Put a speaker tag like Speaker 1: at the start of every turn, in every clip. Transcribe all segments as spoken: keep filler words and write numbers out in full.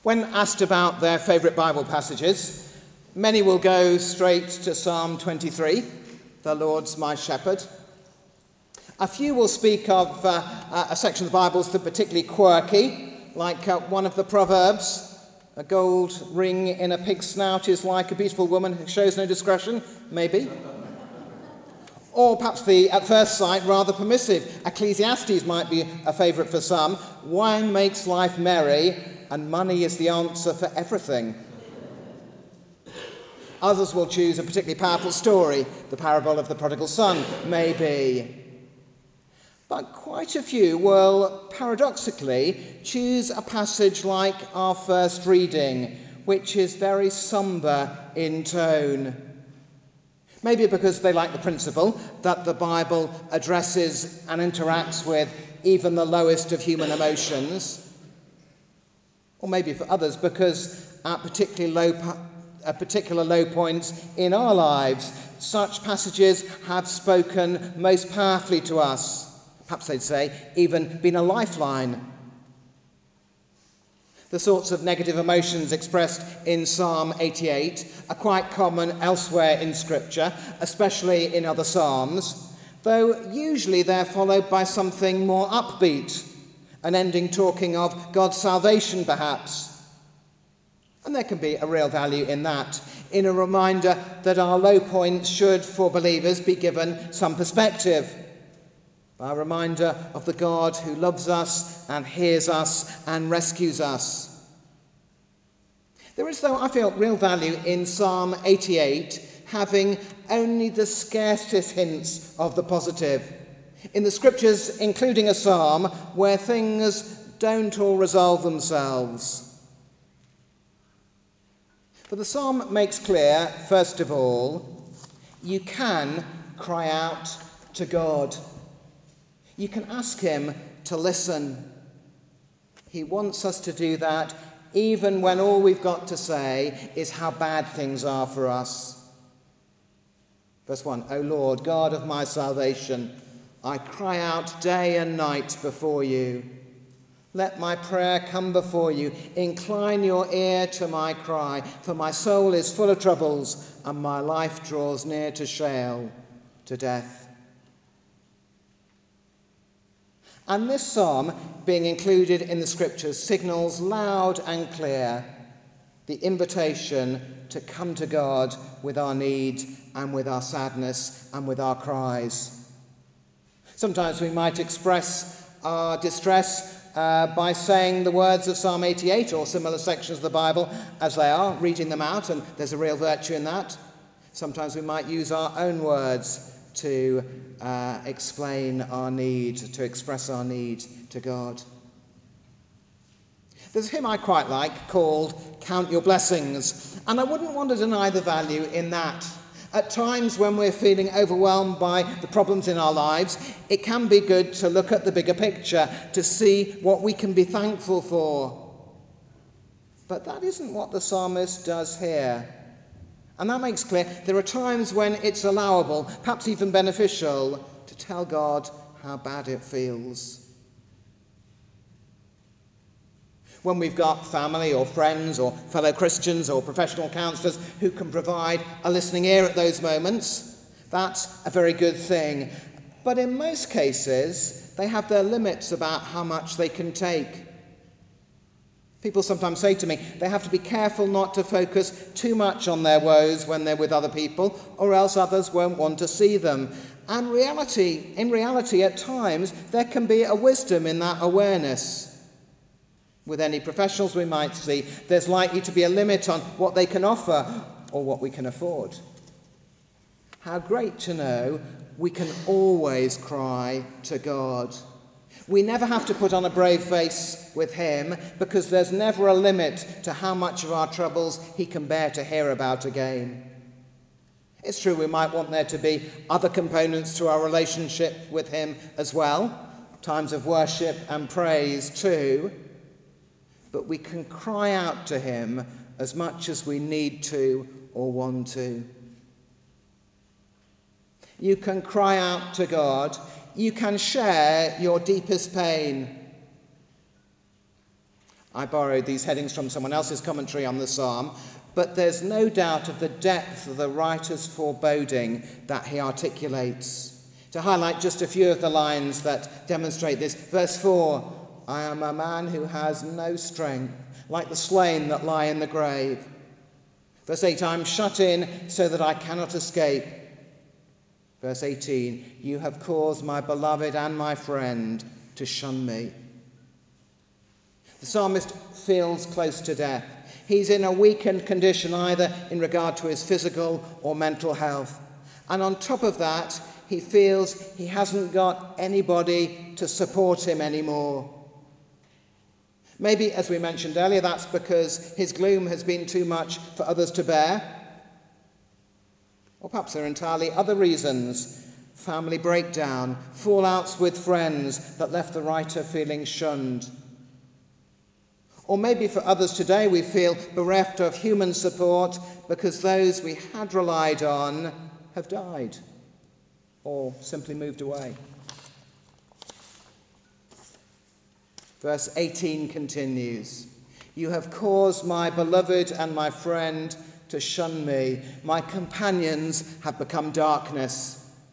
Speaker 1: When asked about their favourite Bible passages, many will go straight to Psalm twenty-three, "The Lord's my shepherd." A few will speak of uh, a section of the Bible that's particularly quirky, like uh, one of the Proverbs, "A gold ring in a pig's snout is like a beautiful woman who shows no discretion," maybe. Or perhaps the, at first sight, rather permissive Ecclesiastes might be a favourite for some. "Wine makes life merry, and money is the answer for everything." Others will choose a particularly powerful story, the parable of the prodigal son, maybe. But quite a few will, paradoxically, choose a passage like our first reading, which is very sombre in tone. Maybe because they like the principle that the Bible addresses and interacts with even the lowest of human emotions. Or maybe for others because at particularly low, at particular low points in our lives, such passages have spoken most powerfully to us. Perhaps they'd say, even been a lifeline. The sorts of negative emotions expressed in Psalm eighty-eight are quite common elsewhere in Scripture, especially in other Psalms, though usually they're followed by something more upbeat, an ending talking of God's salvation perhaps. And there can be a real value in that, in a reminder that our low points should, for believers, be given some perspective. By a reminder of the God who loves us and hears us and rescues us. There is, though, I feel, real value in Psalm eighty-eight having only the scarcest hints of the positive. In the Scriptures, including a psalm where things don't all resolve themselves. For the psalm makes clear, first of all, you can cry out to God. You can ask him to listen. He wants us to do that even when all we've got to say is how bad things are for us. Verse one, "O Lord, God of my salvation, I cry out day and night before you. Let my prayer come before you. Incline your ear to my cry, for my soul is full of troubles, and my life draws near to Sheol, to death." And this psalm, being included in the Scriptures, signals loud and clear the invitation to come to God with our need and with our sadness and with our cries. Sometimes we might express our distress uh, by saying the words of Psalm eighty-eight or similar sections of the Bible as they are, reading them out, and there's a real virtue in that. Sometimes we might use our own words to uh, explain our need, to express our need to God. There's a hymn I quite like called "Count Your Blessings," and I wouldn't want to deny the value in that. At times when we're feeling overwhelmed by the problems in our lives, it can be good to look at the bigger picture, to see what we can be thankful for. But that isn't what the psalmist does here. And that makes clear there are times when it's allowable, perhaps even beneficial, to tell God how bad it feels. When we've got family or friends or fellow Christians or professional counsellors who can provide a listening ear at those moments, that's a very good thing. But in most cases, they have their limits about how much they can take. People sometimes say to me they have to be careful not to focus too much on their woes when they're with other people, or else others won't want to see them. And reality, in reality, at times, there can be a wisdom in that awareness. With any professionals we might see, there's likely to be a limit on what they can offer or what we can afford. How great to know we can always cry to God. We never have to put on a brave face with him because there's never a limit to how much of our troubles he can bear to hear about again. It's true we might want there to be other components to our relationship with him as well, times of worship and praise too, but we can cry out to him as much as we need to or want to. You can cry out to God. You can share your deepest pain. I borrowed these headings from someone else's commentary on the psalm, but there's no doubt of the depth of the writer's foreboding that he articulates. To highlight just a few of the lines that demonstrate this, verse four, I am a man who has no strength, like the slain that lie in the grave. Verse eight, I am shut in so that I cannot escape. Verse eighteen, you have caused my beloved and my friend to shun me. The psalmist feels close to death. He's in a weakened condition, either in regard to his physical or mental health. And on top of that, he feels he hasn't got anybody to support him anymore. Maybe, as we mentioned earlier, that's because his gloom has been too much for others to bear. Or perhaps there are entirely other reasons. Family breakdown, fallouts with friends that left the writer feeling shunned. Or maybe for others today we feel bereft of human support because those we had relied on have died or simply moved away. Verse eighteen continues, you have caused my beloved and my friend to shun me. My companions have become darkness.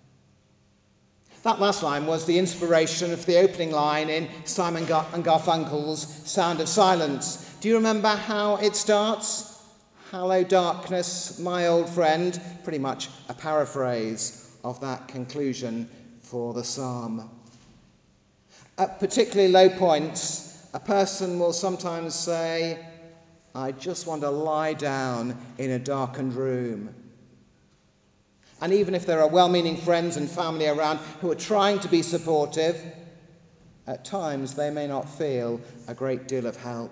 Speaker 1: That last line was the inspiration for the opening line in Simon and Garfunkel's Sound of Silence. Do you remember how it starts? Hello, darkness, my old friend. Pretty much a paraphrase of that conclusion for the psalm. At particularly low points, a person will sometimes say, I just want to lie down in a darkened room. And even if there are well-meaning friends and family around who are trying to be supportive, at times they may not feel a great deal of help.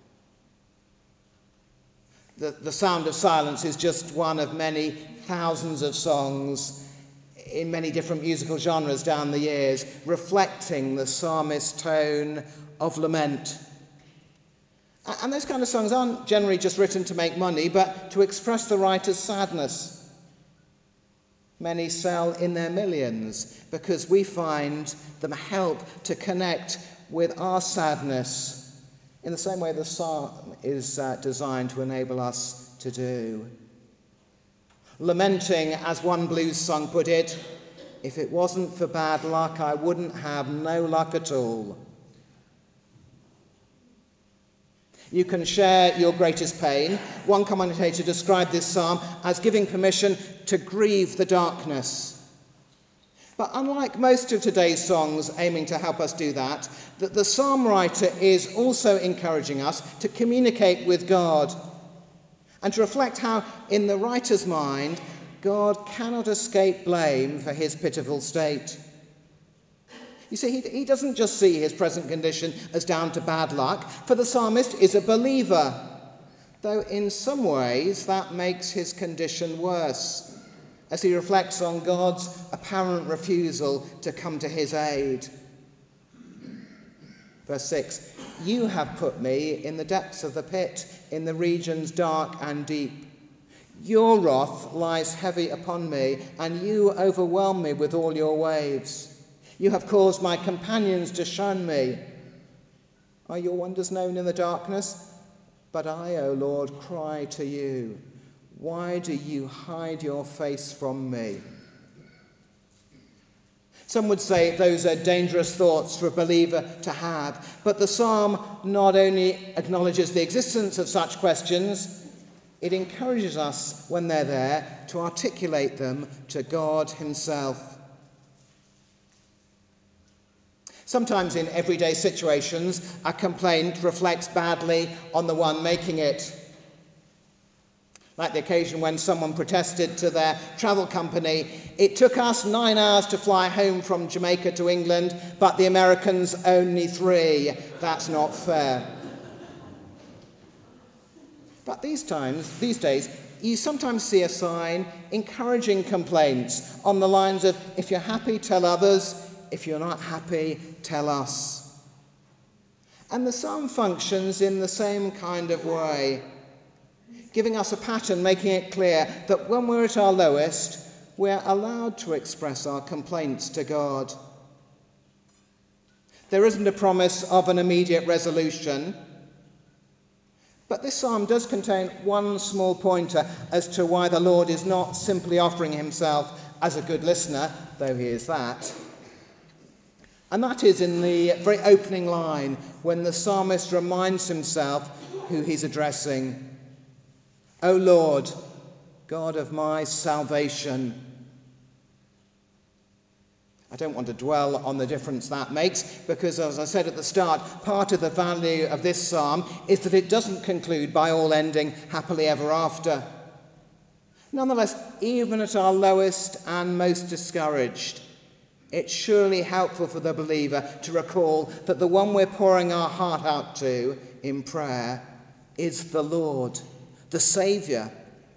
Speaker 1: The, the Sound of Silence is just one of many thousands of songs in many different musical genres down the years, reflecting the psalmist's tone of lament. And those kind of songs aren't generally just written to make money, but to express the writer's sadness. Many sell in their millions because we find them help to connect with our sadness in the same way the psalm is uh, designed to enable us to do. Lamenting, as one blues song put it, if it wasn't for bad luck, I wouldn't have no luck at all. You can share your greatest pain. One commentator described this psalm as giving permission to grieve the darkness. But unlike most of today's songs aiming to help us do that, that the psalm writer is also encouraging us to communicate with God and to reflect how, in the writer's mind, God cannot escape blame for his pitiful state. You see, he, he doesn't just see his present condition as down to bad luck, for the psalmist is a believer, though in some ways that makes his condition worse, as he reflects on God's apparent refusal to come to his aid. Verse six, you have put me in the depths of the pit, in the regions dark and deep. Your wrath lies heavy upon me, and you overwhelm me with all your waves. You have caused my companions to shun me. Are your wonders known in the darkness? But I, O Lord, cry to you. Why do you hide your face from me? Some would say those are dangerous thoughts for a believer to have, but the psalm not only acknowledges the existence of such questions, it encourages us, when they're there, to articulate them to God himself. Sometimes in everyday situations, a complaint reflects badly on the one making it. Like the occasion when someone protested to their travel company, it took us nine hours to fly home from Jamaica to England, but the Americans only three. That's not fair. But these times, these days, you sometimes see a sign encouraging complaints on the lines of, if you're happy, tell others. If you're not happy, tell us. And the psalm functions in the same kind of way, giving us a pattern, making it clear that when we're at our lowest, we're allowed to express our complaints to God. There isn't a promise of an immediate resolution, But this psalm does contain one small pointer as to why the Lord is not simply offering himself as a good listener, though he is that. And that is in the very opening line when the psalmist reminds himself who he's addressing. O Lord, God of my salvation. I don't want to dwell on the difference that makes because, as I said at the start, part of the value of this psalm is that it doesn't conclude by all ending happily ever after. Nonetheless, even at our lowest and most discouraged, it's surely helpful for the believer to recall that the one we're pouring our heart out to in prayer is the Lord, the Saviour.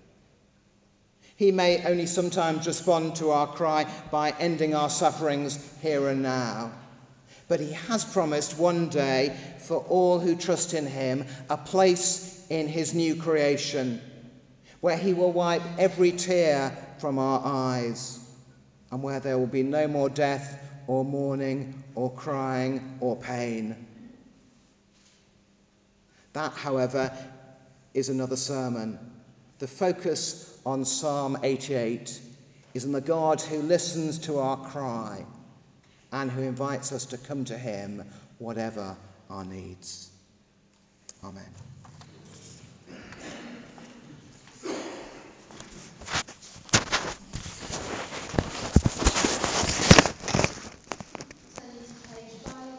Speaker 1: He may only sometimes respond to our cry by ending our sufferings here and now. But he has promised one day for all who trust in him a place in his new creation where he will wipe every tear from our eyes and where there will be no more death or mourning or crying or pain. That, however, is another sermon. The focus on Psalm eighty-eight is on the God who listens to our cry and who invites us to come to him whatever our needs. Amen.